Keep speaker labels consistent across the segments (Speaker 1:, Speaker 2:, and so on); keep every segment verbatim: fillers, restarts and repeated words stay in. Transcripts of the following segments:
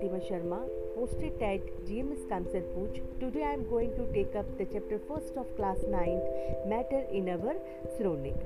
Speaker 1: Pratima Sharma, posted at G M S Kamsarpuj. Today I am going to take up the chapter first of class ninth, Matter in our surrounding.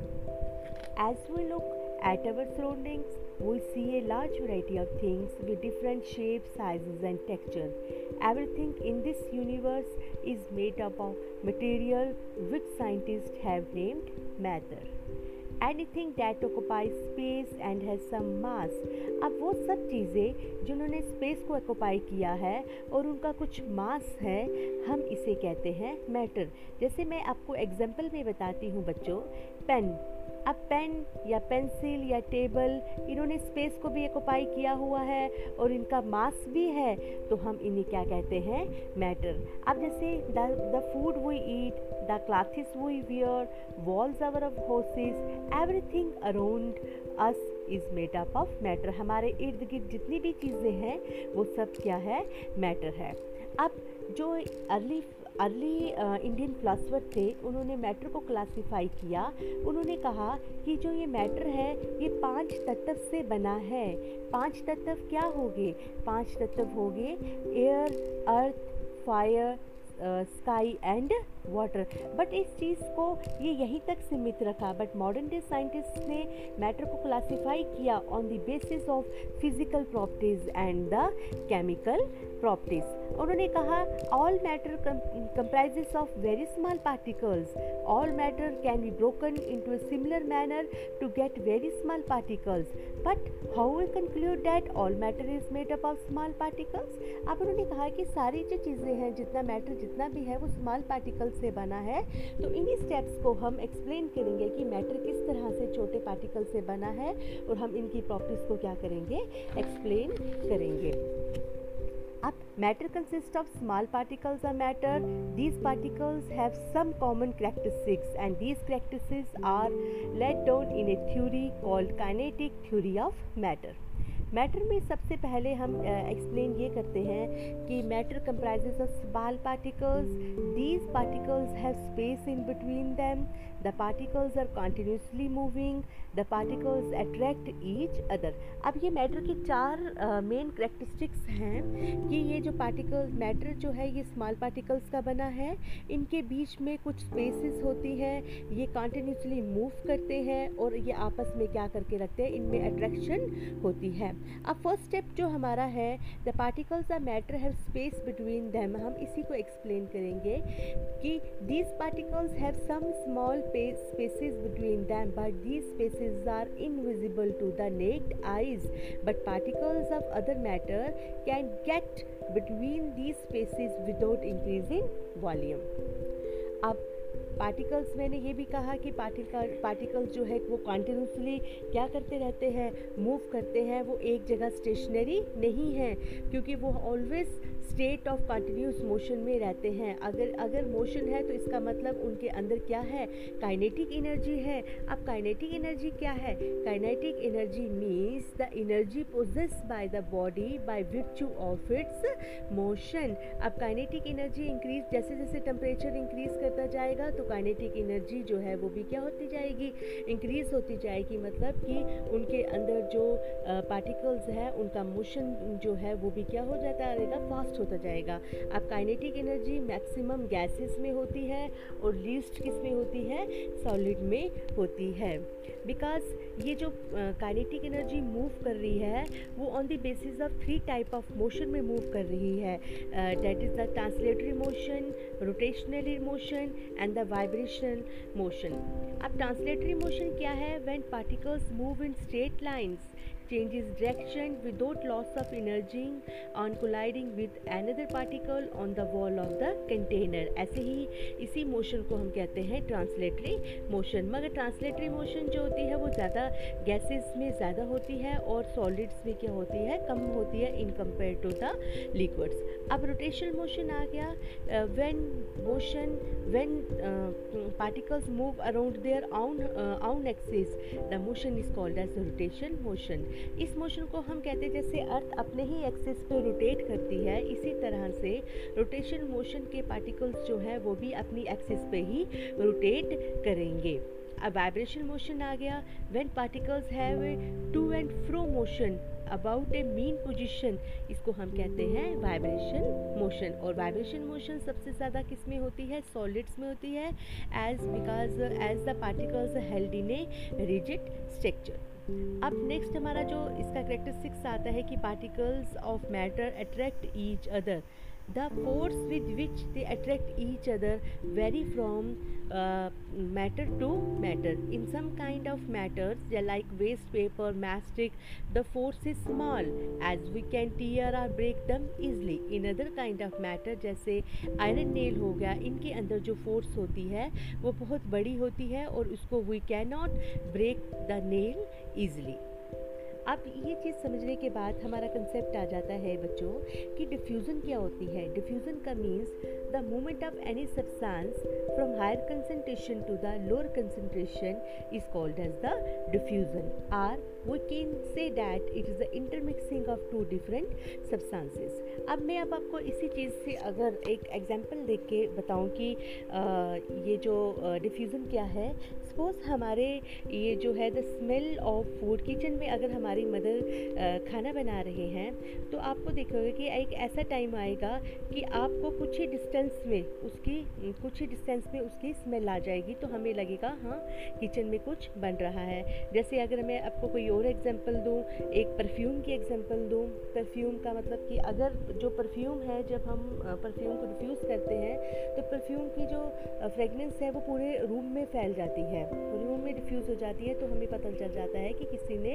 Speaker 1: As we look at our surroundings, we see a large variety of things with different shapes, sizes and texture. Everything in this universe is made up of material which scientists have named matter. Anything that occupies space and has some mass. अब वो सब चीज़ें जिन्होंने space को occupy किया है और उनका कुछ मास है, हम इसे कहते हैं मैटर। जैसे मैं आपको एग्जांपल में बताती हूँ बच्चों, पेन। अब पेन या पेंसिल या टेबल, इन्होंने स्पेस को भी ऑक्यूपाई किया हुआ है और इनका मास भी है, तो हम इन्हें क्या कहते हैं, मैटर। अब जैसे the food we eat, the clothes we wear, walls our houses, everything around us is made up of matter. हमारे इर्द गिर्द जितनी भी चीज़ें हैं वो सब क्या है, मैटर है। अब जो अर्ली अर्ली इंडियन फिलासफर थे, उन्होंने मैटर को क्लासिफाई किया। उन्होंने कहा कि जो ये मैटर है ये पांच तत्व से बना है। पांच तत्व क्या होंगे? पांच तत्व होंगे air, earth, fire, sky and water. But इस चीज़ को ये यहीं तक सीमित रखा। बट मॉडर्न डे साइंटिस्ट ने मैटर को क्लासिफाई किया on the basis of physical properties and the chemical properties. उन्होंने कहा all matter comprises of very small particles. All matter can be broken into a similar manner to get very small particles. But how we conclude that all matter is made up of small particles? अब उन्होंने कहा कि सारी जो चीज़ें हैं, जितना matter जितना भी है वो स्मॉल पार्टिकल्स से बना है। तो इन्हीं स्टेप्स को हम एक्सप्लेन करेंगे कि मैटर किस तरह से छोटे पार्टिकल से बना है और हम इनकी प्रॉपर्टीज़ को क्या करेंगे, एक्सप्लेन करेंगे। अब matter consists of small particles of matter. These particles have some common characteristics and these characteristics are laid down in a theory called kinetic theory of matter. Matter में सबसे पहले हम एक्सप्लेन uh, ये करते हैं कि matter comprises of small particles. These particles have space in between them, the particles are continuously moving, the particles attract each other. अब ये मैटर की चार मेन uh, करेक्टरिस्टिक्स हैं कि ये जो पार्टिकल मैटर जो है ये स्मॉल पार्टिकल्स का बना है, इनके बीच में कुछ स्पेसेस होती हैं, ये कंटिन्यूसली मूव करते हैं और ये आपस में क्या करके रखते हैं, इनमें अट्रैक्शन होती है। अब फर्स्ट स्टेप जो हमारा है, the particles of matter have space between them, हम इसी को एक्सप्लेन करेंगे कि these particles have some small spaces between them but these spaces are invisible to the naked eyes, but particles of other matter can get between these spaces without increasing volume. अब particles, मैंने ये भी कहा कि particle particles जो है वो continuously क्या करते रहते हैं, मूव करते हैं, वो एक जगह स्टेशनरी नहीं है, क्योंकि वो always state of continuous motion में रहते हैं। अगर अगर मोशन है तो इसका मतलब उनके अंदर क्या है, काइनेटिक एनर्जी है। अब काइनेटिक एनर्जी क्या है? Kinetic energy means the energy possessed by the body by virtue of its motion. अब काइनेटिक एनर्जी इंक्रीज, जैसे जैसे टेम्परेचर इंक्रीज करता जाएगा तो काइनेटिक एनर्जी जो है वो भी क्या होती जाएगी, इंक्रीज होती जाएगी। मतलब कि उनके अंदर जो पार्टिकल्स है उनका मोशन जो है वो भी क्या हो जाता रहेगा, फास्ट होता जाएगा। अब काइनेटिक एनर्जी मैक्सिमम गैसेस में होती है और लीस्ट किस में होती है, सॉलिड में होती है। बिकॉज ये जो काइनेटिक एनर्जी मूव कर रही है वो on the basis of three type of motion में मूव कर रही है, that is the translatory motion, rotational motion and the vibration motion. अब ट्रांसलेटरी मोशन क्या है? When particles move in straight lines, changes direction without loss of energy on colliding with another particle on the wall of the container। ऐसे ही इसी motion को हम कहते हैं translatory motion. मगर ट्रांसलेटरी मोशन जो होती है वो ज़्यादा गैसेस में ज़्यादा होती है और सॉलिड्स में क्या होती है, कम होती है in compare to the liquids. अब रोटेशनल मोशन आ गया, when motion when particles move around their own own axis, the motion is called as rotation motion। इस मोशन को हम कहते हैं जैसे अर्थ अपने ही एक्सिस पे रोटेट करती है, इसी तरह से रोटेशन मोशन के पार्टिकल्स जो है वो भी अपनी एक्सिस पे ही रोटेट करेंगे। अब वाइब्रेशन मोशन आ गया, when particles have a to and fro motion about a mean position, इसको हम कहते हैं वाइब्रेशन मोशन। और वाइब्रेशन मोशन सबसे ज़्यादा किस में होती है? सॉलिड्स में होती है, as because as the particles held in a rigid structure. अब नेक्स्ट हमारा जो इसका करेक्टरिस्टिक्स आता है कि particles of matter attract each other, the force with which they attract each other vary from uh, matter to matter. In some kind of matters like waste paper, mastic, the force is small as we can tear or break them easily. In other kind of matter जैसे iron nail हो गया, इनके अंदर जो force होती है वो बहुत बड़ी होती है और उसको we cannot break the nail easily. अब ये चीज़ समझने के बाद हमारा कंसेप्ट आ जाता है बच्चों कि डिफ्यूज़न क्या होती है। डिफ्यूज़न का means the movement of any substance from higher concentration to the lower concentration is called as the diffusion, or we can say that it is the intermixing of two different substances. अब मैं अब आपको इसी चीज़ से अगर एक example देख के बताऊं कि आ, ये जो डिफ्यूज़न क्या है। सपोज हमारे ये जो है the smell of food, kitchen में अगर हमारी मदर खाना बना रहे हैं तो आपको देखोगे कि एक ऐसा टाइम आएगा कि आपको कुछ ही डिस्टेंस में उसकी कुछ ही डिस्टेंस में उसकी स्मेल आ जाएगी, तो हमें लगेगा हाँ किचन में कुछ बन रहा है। जैसे अगर मैं आपको कोई और एग्जांपल दूं, एक परफ्यूम की एग्जांपल दूं। परफ्यूम का मतलब कि अगर जो परफ्यूम है, जब हम परफ्यूम को डिफ्यूज़ करते हैं तो परफ्यूम की जो फ्रेगनेंस है वो पूरे रूम में फैल जाती है, रूम में डिफ्यूज़ हो जाती है, तो हमें पता चल जाता है कि किसी ने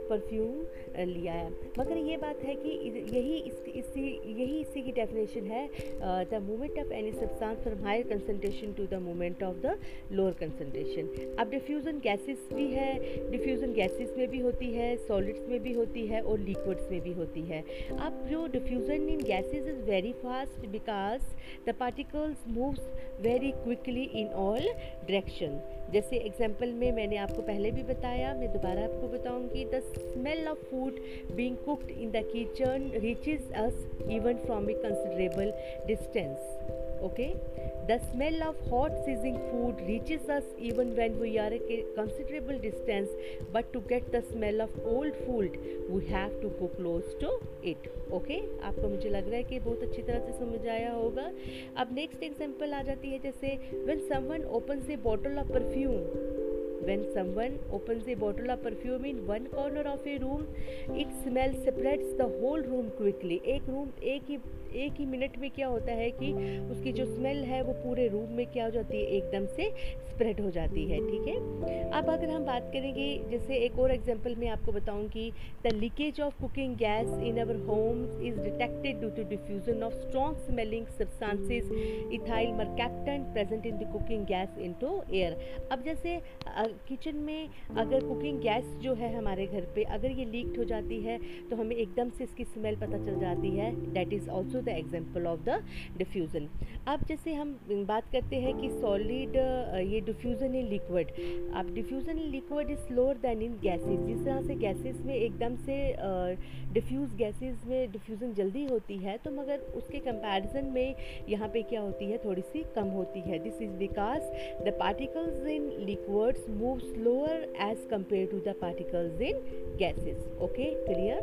Speaker 1: परफ्यूम लिया है। मगर ये बात है कि यही इस, इसी यही इसी की डेफिनेशन है, the movement of any substance from higher concentration to the movement of the lower concentration. अब डिफ्यूज़न गैसेस भी है, डिफ्यूज़न गैसेस में भी होती है, सॉलिड्स में भी होती है और लिक्विड्स में भी होती है। अब जो diffusion in gases is very fast because the particles moves very quickly in all direction. जैसे एग्जाम्पल में मैंने आपको पहले भी बताया, मैं दोबारा आपको बताऊंगी, the smell of food being cooked in the kitchen reaches us even from a considerable distance. okay, the smell of hot sizzling food reaches us even when we are at a considerable distance, but to get the smell of old food we have to go close to it. okay, आपको मुझे लग रहा है कि बहुत अच्छी तरह से समझ आया होगा। अब नेक्स्ट एग्जांपल आ जाती है, जैसे when someone opens a bottle of perfume, when someone opens a bottle of perfume in one corner of a room, its smell spreads the whole room quickly. एक रूम एक ही एक ही मिनट में क्या होता है कि उसकी जो स्मेल है वो पूरे रूम में क्या हो जाती है, एकदम से स्प्रेड हो जाती है। ठीक है, अब अगर हम बात करेंगे, जैसे एक और एग्जांपल मैं आपको बताऊं कि the leakage of cooking gas in our homes is detected due to diffusion of strong smelling substances ethyl mercaptan present in the cooking gas into air. अब जैसे किचन में अगर कुकिंग गैस जो है हमारे घर पे अगर ये लीक्ड हो जाती है तो हमें एकदम से इसकी स्मेल पता चल जाती है, that is also the example of the diffusion. अब जैसे हम बात करते हैं कि सॉलिड ये डिफ्यूज़न इन लिक्विड, अब diffusion in liquid is slower than in gases. जिस तरह से गैसेस में एकदम से डिफ्यूज़ गैसेस में डिफ्यूज़न जल्दी होती है, तो मगर उसके कंपैरिजन में यहाँ पे क्या होती है, थोड़ी सी कम होती है। This is because the particles in liquids move slower as compared to the particles in gases. okay, clear?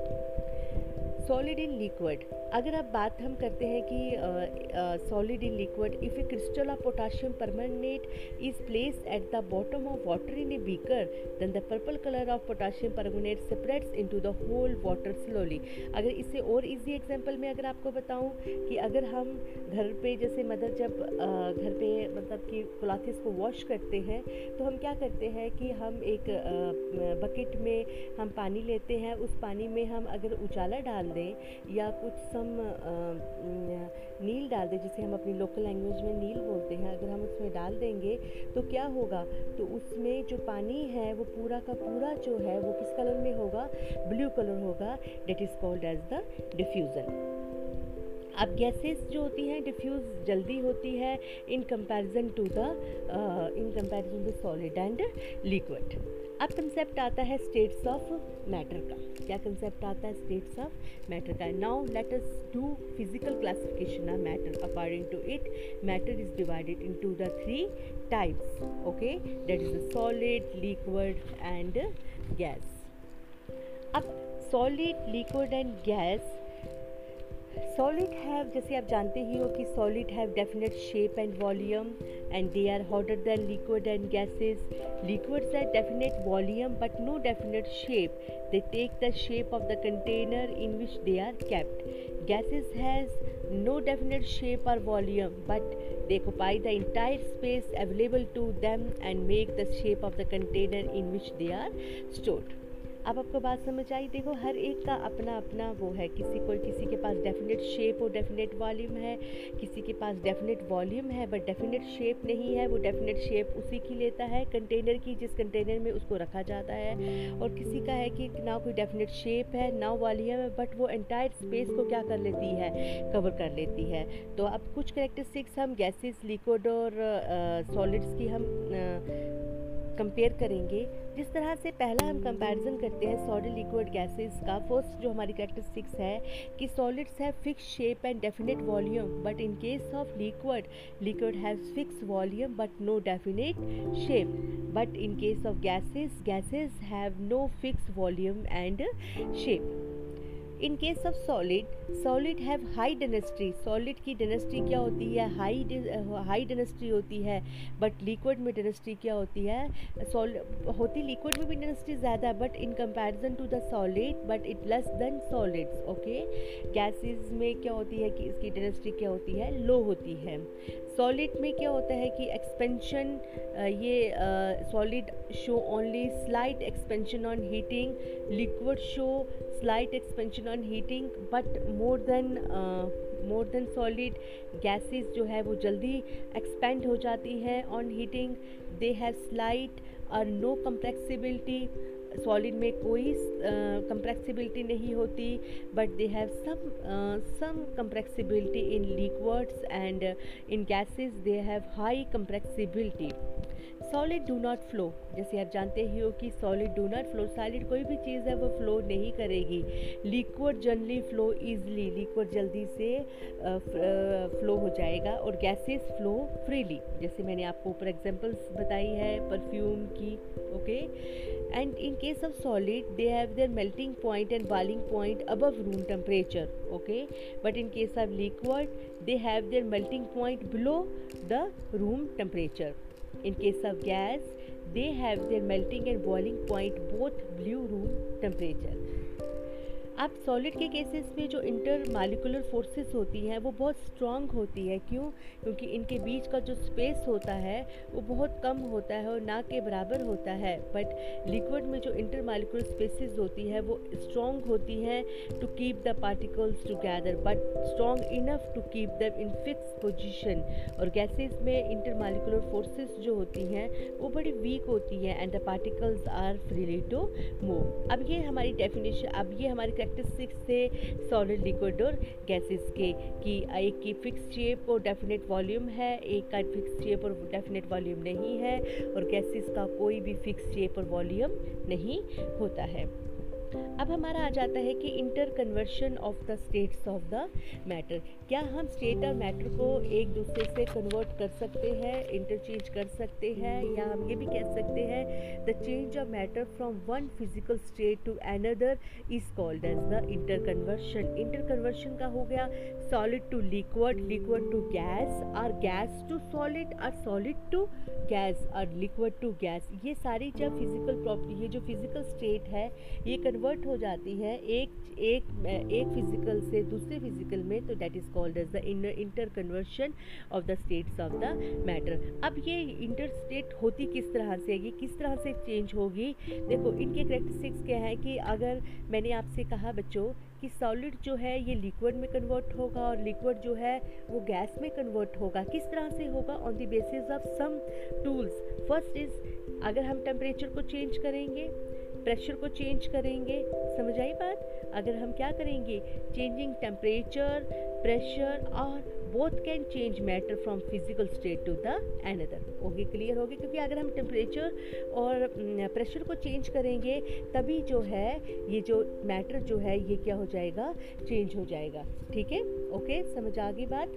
Speaker 1: Solid in liquid, अगर अब बात हम करते हैं कि solid in liquid, if a crystal of potassium permanganate is placed at the bottom of water in a beaker, then the purple colour of potassium permanganate spreads into the whole water slowly. अगर इससे और easy example में अगर आपको बताऊं कि अगर हम घर पे जैसे मदर जब uh, घर पे मतलब कि क्लॉथ्स को वॉश करते हैं तो हम क्या करते हैं कि हम एक बकेट uh, में हम पानी लेते हैं, उस पानी में हम अगर उजाला डाल दें या कुछ सम नील डाल दें, जिसे हम अपनी लोकल लैंग्वेज में नील बोलते हैं, अगर हम उसमें डाल देंगे तो क्या होगा, तो उसमें जो पानी है वो पूरा का पूरा जो है वो किस कलर में होगा, ब्लू कलर होगा, that is called as the diffusion. अब गैसेस जो होती हैं डिफ्यूज़ जल्दी होती है in comparison to the in comparison to solid and liquid. अब कंसेप्ट आता है स्टेट्स ऑफ मैटर का। क्या कंसेप्ट आता है स्टेट्स ऑफ मैटर का? Now let us do physical classification of matter. According to it, matter is divided into the three types, okay, that is the solid, liquid and gas. अब solid, liquid and gas, solid have, जैसे आप जानते ही हो कि solid have definite shape and volume and they are hotter than liquid and gases. Liquids have definite volume but no definite shape, they take the shape of the container in which they are kept. Gases has no definite shape or volume but they occupy the entire space available to them and make the shape of the container in which they are stored. अब आपको बात समझ आई? देखो, हर एक का अपना अपना वो है, किसी को किसी के पास डेफिनेट शेप और डेफिनेट वॉल्यूम है, किसी के पास डेफिनेट वॉल्यूम है बट डेफिनेट शेप नहीं है। वो डेफिनेट शेप उसी की लेता है कंटेनर की, जिस कंटेनर में उसको रखा जाता है। और किसी का है कि ना कोई डेफिनेट शेप है ना वॉल्यूम है बट वो एंटायर स्पेस को क्या कर लेती है, कवर कर लेती है। तो अब कुछ कैरेक्टरिस्टिक्स हम गैसेस, लिक्विड और सॉलिड्स की हम कंपेयर करेंगे। जिस तरह से पहला हम कंपैरिजन करते हैं सॉलिड, लिक्विड, गैसेस का, फर्स्ट जो हमारी कैरेक्टरिस्टिक्स है कि solids have fix shape and definite volume but in case of liquid, liquid have fix volume but no definite shape, but in case of gases, gases have no fix volume and shape. In case of solid, solid have high density, solid की density क्या होती है, high high density होती है, but liquid में density क्या होती है, सॉलिड होती लिक्विड में भी डेंसिटी ज़्यादा है but in comparison to the solid but it less than solids, okay. Gases में क्या होती है कि इसकी डेंसिटी क्या होती है, लो होती है। सॉलिड में क्या होता है कि एक्सपेंशन, ये solid show only slight expansion on heating, liquid show slight expansion on heating but more than uh, more than solid. gases जो है वो जल्दी expand हो जाती है on heating, they have slight or no compressibility. Solid में कोई compressibility uh, नहीं होती but they have some some compressibility in liquids and in gases they have high compressibility. Solid do not flow, जैसे आप जानते ही हो कि solid do not flow, solid कोई भी चीज़ है वो फ्लो नहीं करेगी। Liquid generally flow easily, liquid जल्दी से फ्लो हो जाएगा और गैसेस फ्लो फ्रीली, जैसे मैंने आपको ऊपर एग्जांपल्स बताई है परफ्यूम की, okay. And in case of solid they have their melting point and boiling point above room temperature, okay, but in case of liquid they have their melting point below the room temperature. In case of gas, they have their melting and boiling point both below room temperature. अब solid के cases में जो inter molecular forces होती हैं वो बहुत strong होती है। क्यों? क्योंकि इनके बीच का जो स्पेस होता है वो बहुत कम होता है और ना के बराबर होता है। बट लिक्विड में जो इंटर मालिकुलर स्पेसेस होती है वो स्ट्रॉन्ग होती हैं to keep the particles together but strong enough to keep them in fix position. और गैसेस में इंटर मालिकुलर फोर्सेस जो होती हैं वो बड़ी वीक होती हैं and the particles are freely to move. अब ये हमारी डेफिनेशन, अब ये हमारी कैरेक्टरिस्टिक्स से सॉलिड, लिक्विड और गैसेस के कि एक की फिक्स शेप और डेफिनेट वॉल्यूम है, एक का फिक्स शेप और डेफिनेट वॉल्यूम नहीं है, और गैसेस का कोई भी फिक्स शेप और वॉल्यूम नहीं होता है। अब हमारा आ जाता है कि interconversion of the states of the matter. क्या हम स्टेट और मैटर को एक दूसरे से कन्वर्ट कर सकते हैं, इंटरचेंज कर सकते हैं, या हम ये भी कह सकते हैं the change of matter from one physical state to another is called as the interconversion. Interconversion का हो गया solid to liquid, liquid to gas, और गैस टू सॉलिड, और सॉलिड टू गैस, और लिक्विड टू गैस। ये सारी जब physical property, ये जो फिजिकल स्टेट है ये कन्वर्ट हो जाती है एक एक एक फिजिकल से दूसरे फिजिकल में, तो that is called as the interconversion of the states of the matter. अब ये इंटर स्टेट होती किस तरह से, ये किस तरह से चेंज होगी? देखो, इनके कैरेक्टरिस्टिक्स क्या है कि अगर मैंने आपसे कहा बच्चों कि सॉलिड जो है ये लिक्विड में कन्वर्ट होगा और लिक्विड जो है वो गैस में कन्वर्ट होगा, किस तरह से होगा? On the basis of some tools. First is, अगर हम टेम्परेचर को चेंज करेंगे, प्रेशर को चेंज करेंगे, समझ आई बात? अगर हम क्या करेंगे, चेंजिंग टेम्परेचर, प्रेशर और both can change matter from physical state to the another. Okay, clear हो गया? क्योंकि अगर हम टेम्परेचर और प्रेशर को चेंज करेंगे तभी जो है ये जो मैटर जो है ये क्या हो जाएगा, चेंज हो जाएगा। ठीक है, ओके, समझ आ गई बात।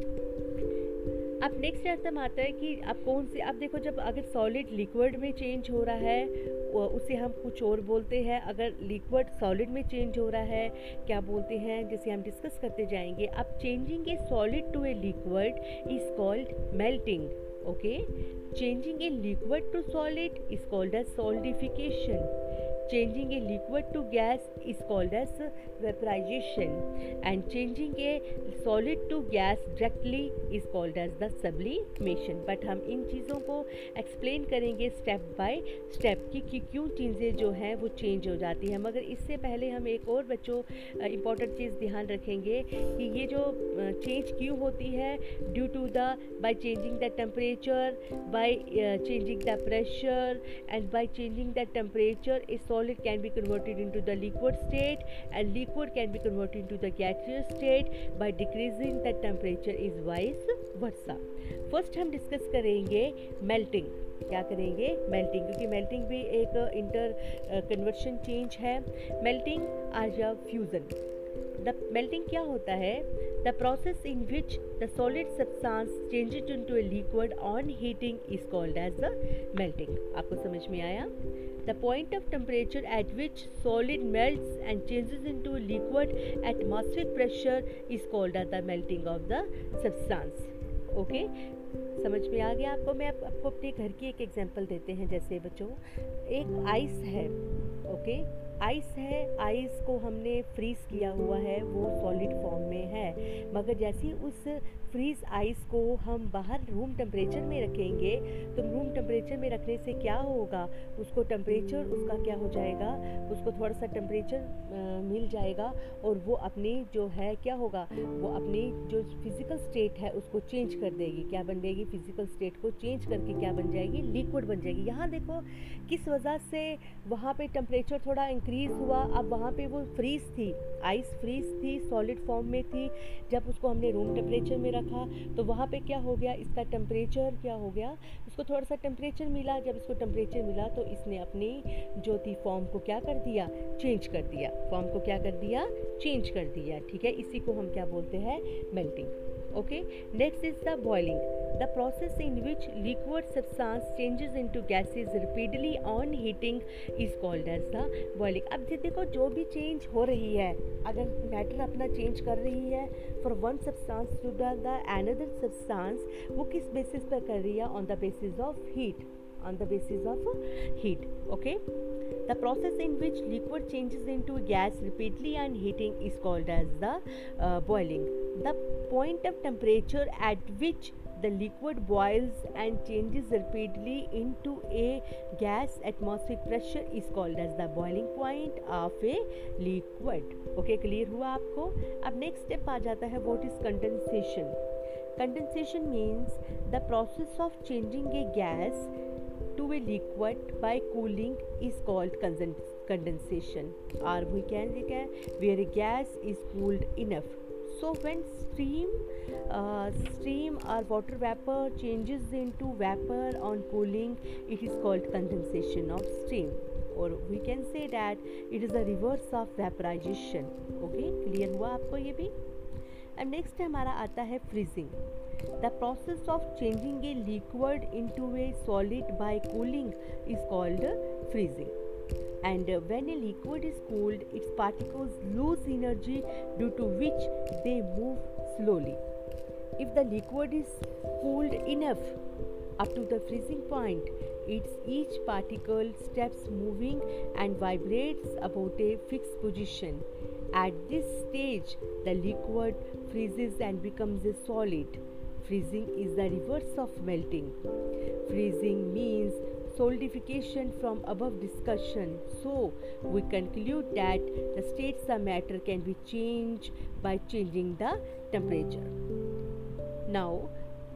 Speaker 1: अब नेक्स्ट आइटम आता है कि अब कौन से, अब देखो जब अगर सॉलिड लिक्विड में चेंज हो रहा है उसे हम कुछ और बोलते हैं, अगर लिक्विड सॉलिड में चेंज हो रहा है क्या बोलते हैं, जैसे हम डिस्कस करते जाएंगे। अब changing a solid to a liquid is called melting. Okay, changing a liquid to solid is called as solidification. Changing a liquid to gas is called as vaporization, and changing a solid to gas directly is called as the sublimation. But हम इन चीज़ों को explain करेंगे step by step कि, कि क्यों चीज़ें जो हैं वो change हो जाती हैं। मगर इससे पहले हम एक और बच्चों important चीज़ ध्यान रखेंगे कि ये जो change क्यों होती है, due to the by changing the temperature, by uh, changing the pressure, and by changing the temperature is solid can be converted into the liquid state, and liquid can be converted into the gaseous state by decreasing the temperature is vice versa. First हम discuss करेंगे melting. क्या करेंगे? Melting, क्योंकि melting भी एक interconversion change है। Melting आज या फ्यूज़न। द मेल्टिंग क्या होता है? The process in which the solid substance changes into a liquid on heating is called as the melting. आपको समझ में आया? The point of temperature at which solid melts and changes into a liquid at atmospheric pressure is called as the melting of the substance. Okay? समझ में आ गया आपको? मैं आप, आपको अपने घर की एक एग्जांपल देते हैं। जैसे बच्चों एक आइस है, ओके, आइस है, आइस को हमने फ्रीज़ किया हुआ है, वो सॉलिड फॉर्म में है, मगर जैसे उस फ्रीज़ आइस को हम बाहर रूम टेम्परेचर में रखेंगे तो रूम टेम्परेचर में रखने से क्या होगा, उसको टेम्परेचर उसका क्या हो जाएगा, उसको थोड़ा सा टेम्परेचर मिल जाएगा और वो अपनी जो है क्या होगा, वो अपनी जो फिज़िकल स्टेट है उसको चेंज कर देगी। क्या बन जाएगी? फिज़िकल स्टेट को चेंज करके क्या बन जाएगी? लिक्विड बन जाएगी। यहाँ देखो किस वजह से वहाँ पे टेम्परेचर थोड़ा इंक्रीज़ हुआ। अब वहाँ पे वो फ्रीज़ थी, आइस फ्रीज़ थी, सॉलिड फॉर्म में थी। जब उसको हमने रूम टेम्परेचर में रखा तो वहाँ पे क्या हो गया, इसका टेम्परेचर क्या हो गया, इसको थोड़ा सा टेम्परेचर मिला। जब इसको टेम्परेचर मिला तो इसने अपनी जो थी फॉर्म को क्या कर दिया, चेंज कर दिया। फॉर्म को क्या कर दिया, चेंज कर दिया। ठीक है, इसी को हम क्या बोलते हैं, melting. Okay, next is the boiling, the process in which liquid substance changes into gases rapidly on heating is called as the boiling. अब देखो जो भी चेंज हो रही है, अगर मैटर अपना चेंज कर रही है for one substance to the, the another substance, वो किस बेसिस पर कर रही है? on the basis of heat, on the basis of heat. Okay, the process in which liquid changes into gas rapidly on heating is called as the uh, boiling. The point of temperature at which the liquid boils and changes rapidly into a gas atmospheric pressure is called as the boiling point of a liquid. Okay, clear हुआ आपको? अब next step आ जाता है, what is condensation? Condensation means the process of changing a gas to a liquid by cooling is called condensation, or we can say where a gas is cooled enough. So when steam uh, steam or water vapor changes into vapor on cooling, it is called condensation of steam, or we can say that it is the reverse of vaporization. Okay, clear हुआ आपको ये भी? अब next हमारा आता है freezing. The process of changing a liquid into a solid by cooling is called freezing. And when a liquid is cooled, its particles lose energy due to which they move slowly. If the liquid is cooled enough up to the freezing point, its each particle steps moving and vibrates about a fixed position. At this stage, the liquid freezes and becomes a solid. Freezing is the reverse of melting. Freezing means solidification from above discussion. So, we conclude that the states of matter can be changed by changing the temperature. Now,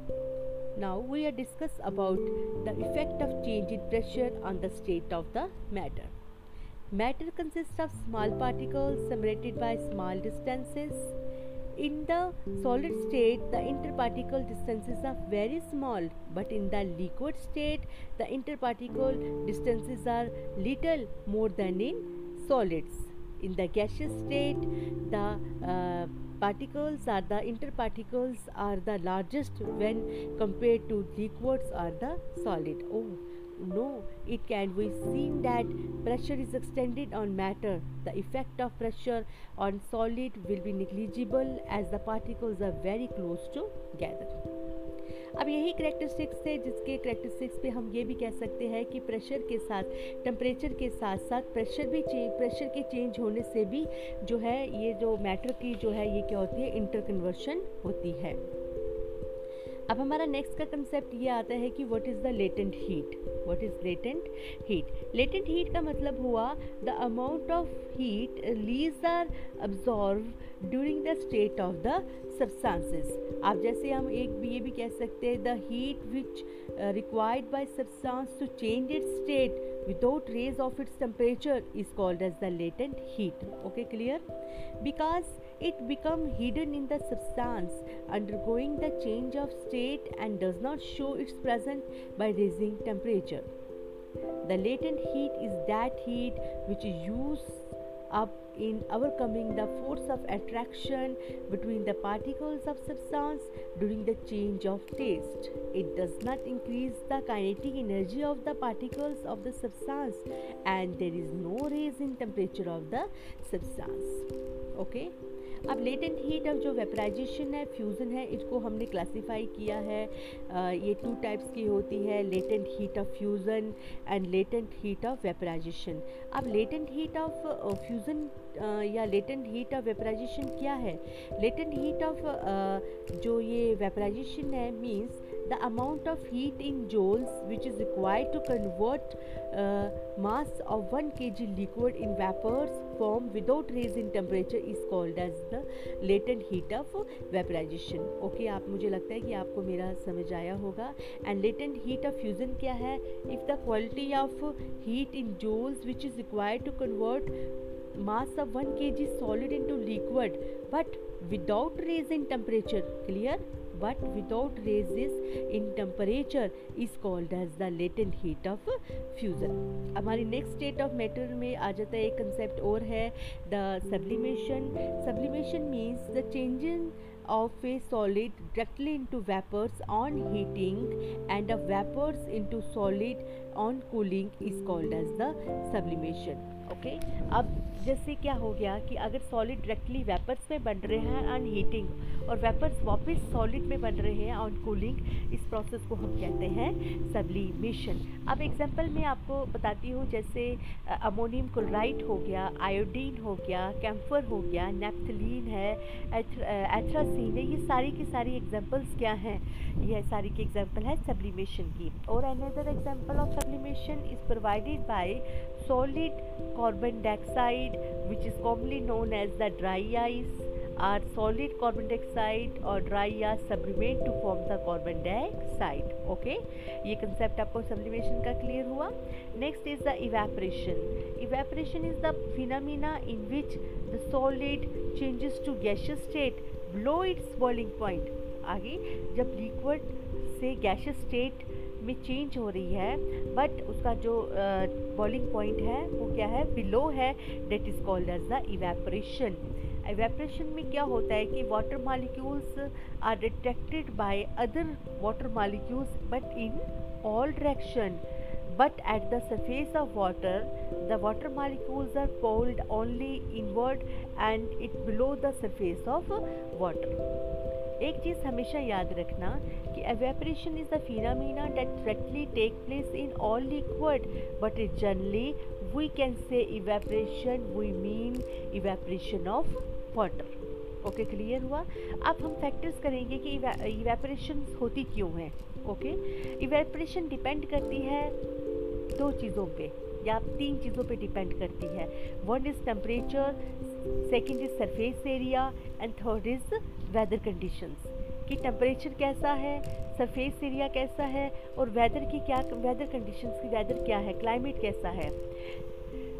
Speaker 1: now we are discuss about the effect of change in pressure on the state of the matter. Matter consists of small particles separated by small distances. In the solid state, the interparticle distances are very small, but in the liquid state, the interparticle distances are little more than in solids. In the gaseous state, the uh, particles are the interparticles are the largest when compared to liquids or the solid. Oh no, it can be seen that pressure is extended on matter. The effect of pressure on solid will be negligible as the particles are very close together. अब यही characteristics थे जिसके characteristics पे हम ये भी कह सकते हैं कि प्रेशर के साथ टेम्परेचर के साथ साथ प्रेशर भी चेंज प्रेशर के चेंज होने से भी जो है ये जो मैटर की जो है ये क्या होती है, इंटर कन्वर्शन होती है। अब हमारा नेक्स्ट का कंसेप्ट ये आता है कि what is the latent heat. What is latent heat? Latent heat का मतलब हुआ the amount of heat release or absorb during the state of the substances. आप जैसे हम एक भी ये भी कह सकते हैं the heat which required by substance to change its state without raise of its temperature is called as the latent heat. Okay, clear? Because it become hidden in the substance undergoing the change of state and does not show its presence by raising temperature. The latent heat is that heat which is used up in overcoming the force of attraction between the particles of substance during the change of taste. It does not increase the kinetic energy of the particles of the substance and there is no raise in temperature of the substance. Okay? अब latent heat अब जो vaporisation है, fusion है, इसको हमने classify किया है। आ, ये टू टाइप्स की होती है, latent heat of fusion and latent heat of vaporisation. अब लेटेंट हीट ऑफ फ्यूज़न या लेटेंट हीट ऑफ वेपराइजेशन क्या है? लेटेंट हीट ऑफ जो ये वेपराइजेशन है means the amount of heat in joules which is required to convert uh, mass of one kilogram liquid in vapors form without raise in temperature is called as the latent heat of vaporization. Okay, आप मुझे लगता है कि आपको मेरा समझ आया होगा। And latent heat of fusion क्या है? If the quality of heat in joules which is required to convert mass of one kilogram solid into liquid but without raise in temperature, clear? But without raises in temperature is called as the latent heat of fusion. हमारी next state of matter में आ जाता है एक concept और है the sublimation. Sublimation means the changing of a solid directly into vapors on heating and of vapors into solid on cooling is called as the sublimation. Okay okay? अब जैसे क्या हो गया कि अगर सॉलिड डायरेक्टली वेपर्स में बन रहे हैं ऑन हीटिंग और वेपर्स वापस सॉलिड में बन रहे हैं ऑन कूलिंग, इस प्रोसेस को हम कहते हैं सब्लिमेशन। अब एग्जांपल मैं आपको बताती हूँ, जैसे अमोनियम क्लोराइड हो गया, आयोडीन हो गया, कैम्फर हो गया, नेफ्थलीन है, एथ्रासीन है, ये सारी की सारी एग्जांपल्स क्या हैं? ये सारी की एग्जांपल है सब्लिमेशन की। और another example of sublimation is provided by solid carbon dioxide which is commonly known as the dry ice, or solid carbon dioxide or dry ice sublimate to form the carbon dioxide. Okay, ये concept आपको sublimation का clear हुआ। Next is the evaporation. Evaporation is the phenomena in which the solid changes to gaseous state below its boiling point. आगे जब liquid से gaseous state में change हो रही है बट उसका जो बॉइलिंग uh, पॉइंट है वो क्या है? बिलो है। That is called as the evaporation. Evaporation में क्या होता है कि water molecules are detected by other water molecules but in all direction, but at the surface of water the water molecules are pulled only inward and it below the surface of water. एक चीज़ हमेशा याद रखना कि evaporation is the phenomena that directly take place in all liquid, but it generally we can say evaporation we mean evaporation of water. Okay okay, clear हुआ। अब हम factors करेंगे कि इवेपोरेशन होती क्यों है। ओके, इवेपोरेशन डिपेंड करती है दो चीज़ों पे या तीन चीज़ों पे डिपेंड करती है। One is temperature, second is surface area and third is weather conditions, कि टेम्परेचर कैसा है, सरफेस एरिया कैसा है और वेदर की क्या वेदर कंडीशंस की वेदर क्या है, क्लाइमेट कैसा है।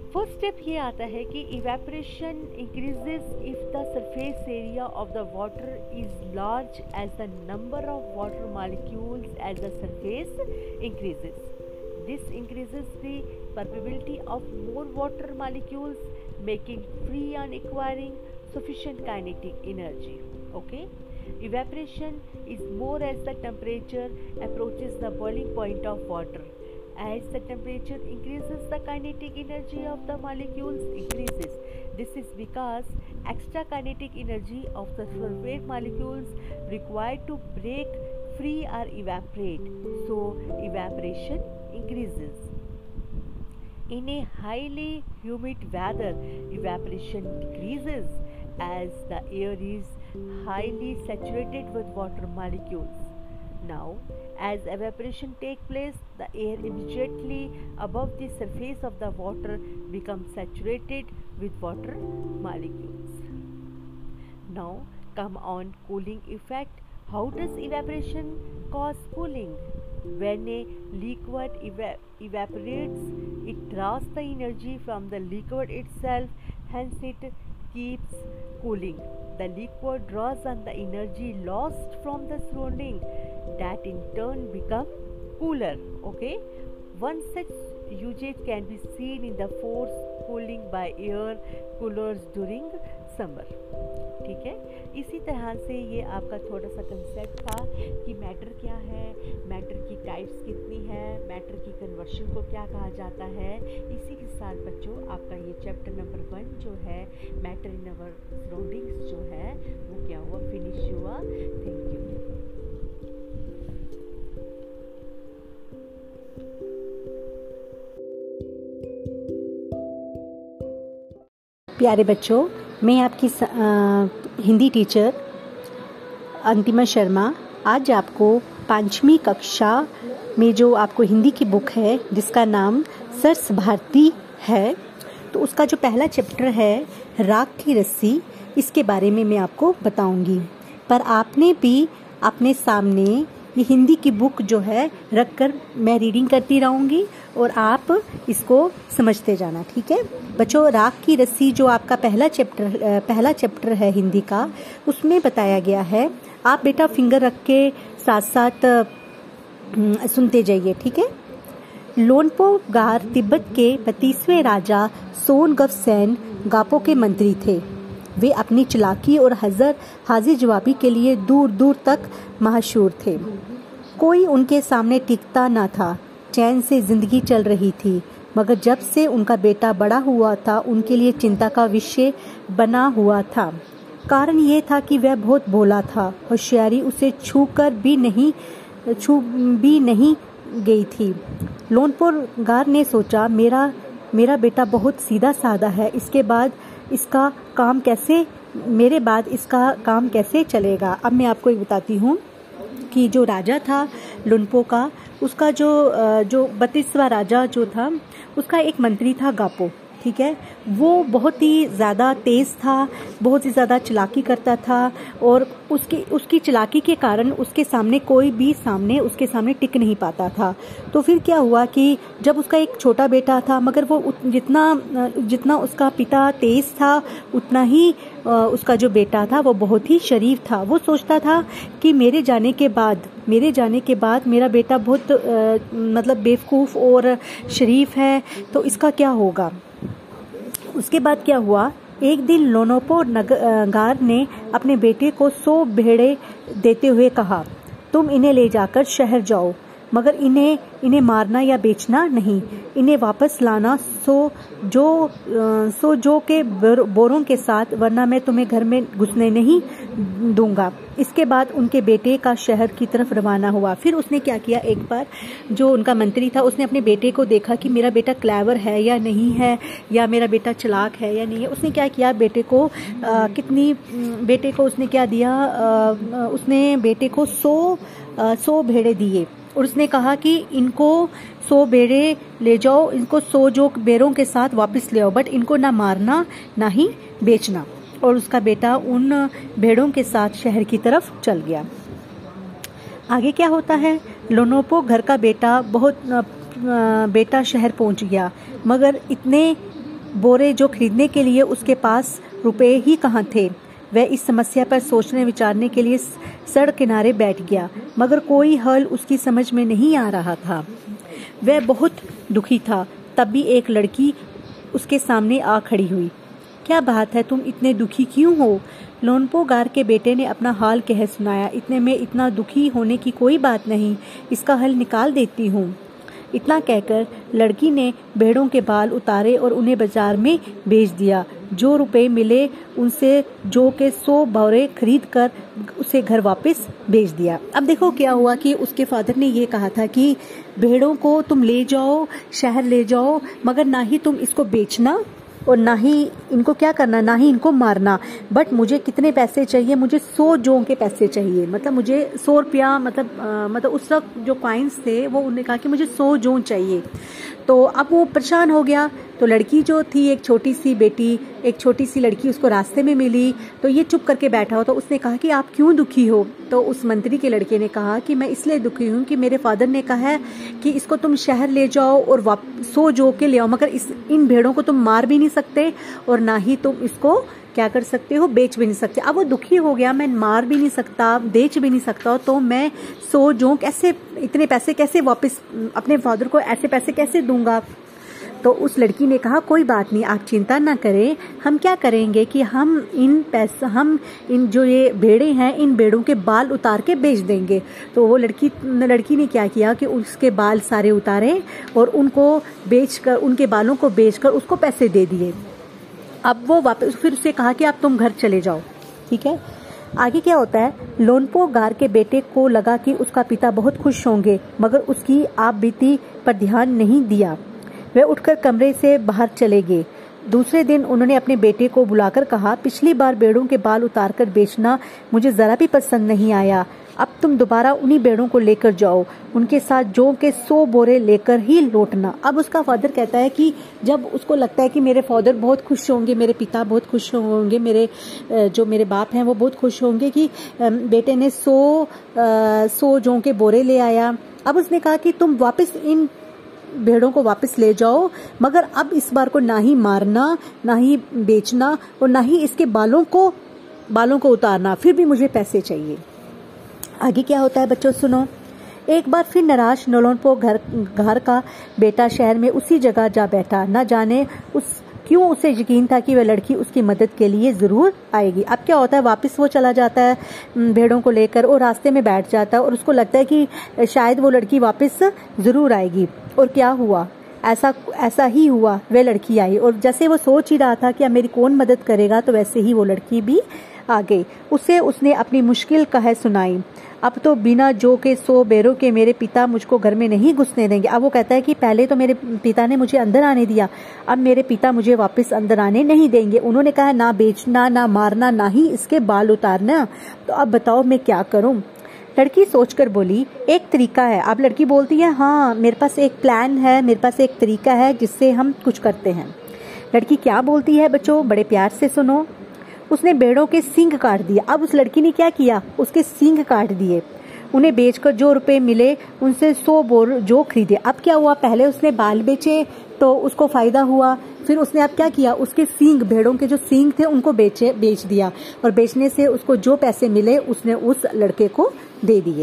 Speaker 1: फर्स्ट स्टेप ये आता है कि evaporation increases if the surface area of the water is large as the number of water molecules as the surface increases. This increases the permeability of more water molecules, making free on acquiring sufficient kinetic energy. Okay, evaporation is more as the temperature approaches the boiling point of water. As the temperature increases, the kinetic energy of the molecules increases. This is because extra kinetic energy of the surface molecules required to break free or evaporate. So evaporation increases. In a highly humid weather, evaporation decreases as the air is highly saturated with water molecules. Now, as evaporation takes place, the air immediately above the surface of the water becomes saturated with water molecules. Now, come on cooling effect. How does evaporation cause cooling? When a liquid eva evaporates, it draws the energy from the liquid itself, hence it keeps cooling. The liquid draws on the energy lost from the surrounding, that in turn become cooler. Okay, one such usage can be seen in the forced cooling by air coolers during summer. ठीक है, इसी तरह से ये आपका थोड़ा सा concept था कि मैटर क्या है, मैटर की टाइप्स कितनी है, मैटर की कन्वर्शन को क्या कहा जाता है. इसी के साथ बच्चों आपका ये चैप्टर नंबर वन जो है मैटर इन अवर सराउंडिंग्स जो है वो क्या हुआ, फिनिश हुआ. Thank you.
Speaker 2: प्यारे बच्चों, मैं आपकी आ, हिंदी टीचर अंतिमा शर्मा आज आपको पांचवी कक्षा में जो आपको हिंदी की बुक है जिसका नाम सरस भारती है, तो उसका जो पहला चैप्टर है राख की रस्सी, इसके बारे में मैं आपको बताऊंगी. पर आपने भी अपने सामने ये हिंदी की बुक जो है रख कर मैं रीडिंग करती रहूंगी और आप इसको समझते जाना. ठीक है बच्चों, राख की रस्सी जो आपका पहला चैप्टर पहला चैप्टर है हिंदी का, उसमें बताया गया है. आप बेटा फिंगर रख के साथ साथ सुनते जाइए. ठीक है. लोनपो गार तिब्बत के बत्तीसवें राजा सोनगवसेन गापो के मंत्री थे. वे अपनी चालाकी और हजर हाजिर जवाबी के लिए दूर दूर तक मशहूर थे. कोई उनके सामने टिकता न था. चैन से जिंदगी चल रही थी, मगर जब से उनका बेटा बड़ा हुआ था उनके लिए चिंता का विषय बना हुआ था. कारण ये था कि वह बहुत भोला था. होशियारी उसे छू कर भी नहीं छू भी नहीं गई थी. लोनपुर गार ने सोचा, मेरा मेरा बेटा बहुत सीधा साधा है, इसके बाद इसका काम कैसे मेरे बाद इसका काम कैसे चलेगा. अब मैं आपको एक बताती हूँ कि जो राजा था लुनपो का, उसका जो जो बत्तीसवां राजा जो था उसका एक मंत्री था गापो. ठीक है, वो बहुत ही ज़्यादा तेज़ था, बहुत ही ज़्यादा चालाकी करता था और उसकी उसकी चालाकी के कारण उसके सामने कोई भी सामने उसके सामने टिक नहीं पाता था. तो फिर क्या हुआ कि जब उसका एक छोटा बेटा था, मगर वो जितना जितना उसका पिता तेज़ था उतना ही उसका जो बेटा था वो बहुत ही शरीफ था. वो सोचता था कि मेरे जाने के बाद मेरे जाने के बाद मेरा बेटा बहुत आ, मतलब बेवकूफ़ और शरीफ है, तो इसका क्या होगा. उसके बाद क्या हुआ, एक दिन लोनोपो गार ने अपने बेटे को सौ भेड़े देते हुए कहा, तुम इन्हें ले जाकर शहर जाओ, मगर इन्हें इन्हें मारना या बेचना नहीं, इन्हें वापस लाना सो जो सो जो के बोरों के साथ, वरना मैं तुम्हें घर में घुसने नहीं दूंगा. इसके बाद उनके बेटे का शहर की तरफ रवाना हुआ. फिर उसने क्या किया, एक बार जो उनका मंत्री था उसने अपने बेटे को देखा कि मेरा बेटा क्लेवर है या नहीं है, या मेरा बेटा चालाक है या नहीं है. उसने क्या किया, बेटे को आ, कितनी बेटे को उसने क्या दिया, आ, उसने बेटे को सौ सौ भेड़े दिए और उसने कहा कि इनको सौ भेड़े ले जाओ, इनको सौ जो बेरों के साथ वापस ले आओ, बट इनको ना मारना ना ही बेचना. और उसका बेटा उन भेड़ों के साथ शहर की तरफ चल गया. आगे क्या होता है, लोनोपो घर का बेटा बहुत बेटा शहर पहुंच गया, मगर इतने बोरे जो खरीदने के लिए उसके पास रुपए ही कहाँ थे। वह इस समस्या पर सोचने विचारने के लिए सड़क किनारे बैठ गया, मगर कोई हल उसकी समझ में नहीं आ रहा था। वह बहुत दुखी था। तभी एक लड़की उसके सामने आ खड़ी हुई। क्या बात है, तुम इतने दुखी क्यों हो? लोनपो गार के बेटे ने अपना हाल कह सुनाया। इतने में इतना दुखी होने की कोई बात नहीं, इसका हल निकाल देती हूँ। इतना कहकर लड़की ने भेड़ों के बाल उतारे और उन्हें बाजार में बेच दिया। जो रुपए मिले उनसे जो के सौ बोरे खरीद कर उसे घर वापस भेज दिया। अब देखो क्या हुआ कि उसके फादर ने ये कहा था कि भेड़ों को तुम ले जाओ, शहर ले जाओ, मगर ना ही तुम इसको बेचना और ना ही इनको क्या करना, ना ही इनको मारना। बट मुझे कितने पैसे चाहिए? मुझे सौ जों के पैसे चाहिए। मतलब मुझे सौ रुपया मतलब आ, मतलब उस वक्त जो कॉइन्स थे वो उन्होंने कहा कि मुझे सौ जों चाहिए। तो अब वो परेशान हो गया। तो लड़की जो थी, एक छोटी सी बेटी, एक छोटी सी लड़की उसको रास्ते में मिली। तो ये चुप करके बैठा हो। तो उसने कहा कि आप क्यों दुखी हो? तो उस मंत्री के लड़के ने कहा कि मैं इसलिए दुखी हूँ कि मेरे फादर ने कहा है कि इसको तुम शहर ले जाओ और सौ जो के ले आओ, मगर इस इन भेड़ों को तुम मार भी नहीं सकते और ना ही तुम इसको क्या कर सकते हो, बेच भी नहीं सकते। अब वो दुखी हो गया, मैं मार भी नहीं सकता, बेच भी नहीं सकता, तो मैं सौ जो कैसे, इतने पैसे कैसे वापस अपने फादर को ऐसे पैसे कैसे दूंगा? तो उस लड़की ने कहा कोई बात नहीं, आप चिंता ना करें, हम क्या करेंगे कि हम इन पैसा हम इन जो ये भेड़े हैं इन भेड़ों के बाल उतार के बेच देंगे। तो वो लड़की लड़की ने क्या किया कि उसके बाल सारे उतारे और उनको बेचकर, उनके बालों को बेचकर उसको पैसे दे दिए। अब वो वापस फिर उससे कहा कि अब तुम घर चले जाओ। ठीक है, आगे क्या होता है? लोनपो गार के बेटे को लगा कि उसका पिता बहुत खुश होंगे, मगर उसकी आप बीती पर ध्यान नहीं दिया। वे उठकर कमरे से बाहर चले गए। दूसरे दिन उन्होंने अपने बेटे को बुलाकर कहा, पिछली बार भेड़ों के बाल उतारकर बेचना मुझे जरा भी पसंद नहीं आया। अब तुम दोबारा उन्हीं भेड़ों को लेकर जाओ, उनके साथ जौ के सौ बोरे लेकर ही लौटना। अब उसका फादर कहता है कि जब उसको लगता है कि मेरे फादर बहुत खुश होंगे, मेरे पिता बहुत खुश होंगे, मेरे जो मेरे बाप हैं वो बहुत खुश होंगे कि बेटे ने सौ सौ जौ के बोरे ले आया। अब उसने कहा कि तुम वापस इन भेड़ों को वापस ले जाओ, मगर अब इस बार को ना ही मारना, ना ही बेचना और ना ही इसके बालों को बालों को उतारना, फिर भी मुझे पैसे चाहिए। आगे क्या होता है बच्चों सुनो। एक बार फिर निराश लोनपो घर घर का बेटा शहर में उसी जगह जा बैठा। न जाने उस क्यों उसे यकीन था कि वह लड़की उसकी मदद के लिए जरूर आएगी। अब क्या होता है, वापस वो चला जाता है भेड़ों को लेकर और रास्ते में बैठ जाता है और उसको लगता है कि शायद वो लड़की वापस जरूर आएगी। और क्या हुआ? ऐसा ऐसा ही हुआ, वह लड़की आई और जैसे वो सोच ही रहा था कि अब मेरी कौन मदद करेगा, तो वैसे ही वो लड़की भी आ गई। उसे उसने अपनी मुश्किल कह सुनाई। अब तो बिना जो के सौ बेरों के मेरे पिता मुझको घर में नहीं घुसने देंगे। अब वो कहता है कि पहले तो मेरे पिता ने मुझे अंदर आने दिया, अब मेरे पिता मुझे वापस अंदर आने नहीं देंगे। उन्होंने कहा ना बेचना, ना मारना, ना ही इसके बाल उतारना। तो अब बताओ मैं क्या करूं? लड़की सोचकर बोली, एक तरीका है। अब लड़की बोलती है, हाँ मेरे पास एक प्लान है, मेरे पास एक तरीका है जिससे हम कुछ करते हैं। लड़की क्या बोलती है बच्चों, बड़े प्यार से सुनो। उसने भेड़ों के सींग काट दिए। अब उस लड़की ने क्या किया, उसके सींग काट दिए। उन्हें बेचकर जो रुपए मिले उनसे सौ बोर जो खरीदे। अब क्या हुआ, पहले उसने बाल बेचे तो उसको फायदा हुआ, फिर उसने अब क्या किया, उसके सींग, भेड़ों के जो सींग थे उनको बेचे बेच दिया और बेचने से उसको जो पैसे मिले उसने उस लड़के को दे दिए।